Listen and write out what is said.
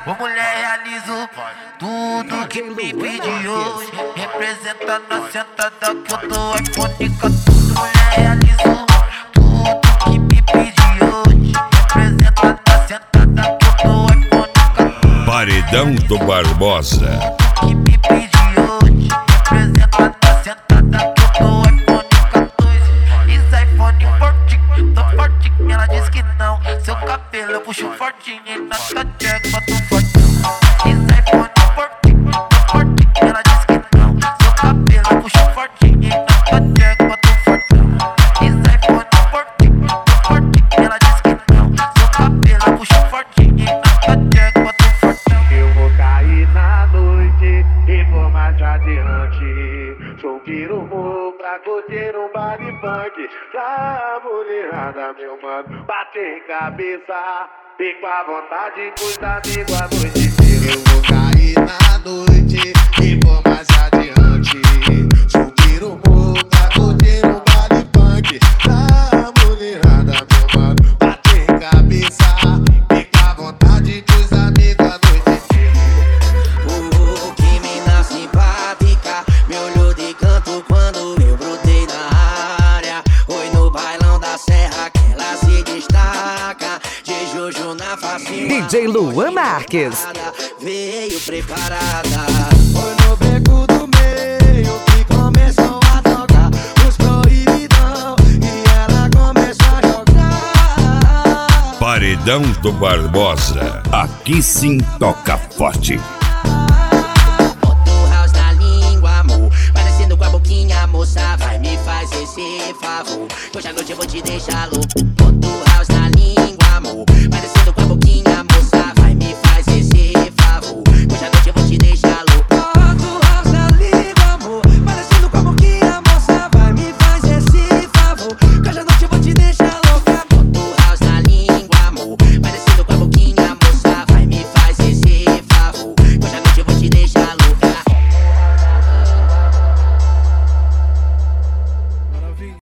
Ô mulher, realizo tudo que me pediu. Representando a sentada que eu dou iPhone 14. Mulher, realizo tudo que me pediu. Representando a sentada que eu dou iPhone 14. Paredão do Barbosa. Que me pediu. Representando a sentada que eu dou iPhone 14. Esse iPhone fortinho, tô fortinho. Ela diz que não. Seu cabelo eu puxo fortinho e na tua jack boto forte. Esse iPhone fortinho, tô fortinho. Ela diz que não. Seu cabelo eu puxo fortinho e na tua jack boto forte. Esse iPhone fortinho, tô fortinho. Ela diz que não. Seu cabelo eu puxo fortinho e na tua jack boto forte. Eu vou cair na noite e vou mais adiante. Sou Quirumu pra curtir um baile funk. Pra mulherada, meu mano, bater cabeça. Fico à vontade com os amigos a noite inteira. Eu vou cair na noite e vou mais adiante. Sou Quirumu pra curtir um baile funk. Pra mulherada, meu mano, bater cabeça. Fico à vontade com os amigos a noite inteira. Que mina simpática, me olhou de canto quando eu brotei na área. Oi no bailão da serra que ela se destaca. De Jojo na facinha, DJ Luan Marques. veio preparada. Foi no beco do meio que começou a tocar os proibidão e ela começou a jogar. Paredão do Barbosa. Aqui sim toca forte. Bota o house na língua, amor. Parecendo com a boquinha, moça. Vai me fazer esse favor. Hoje à noite eu vou te deixar louco.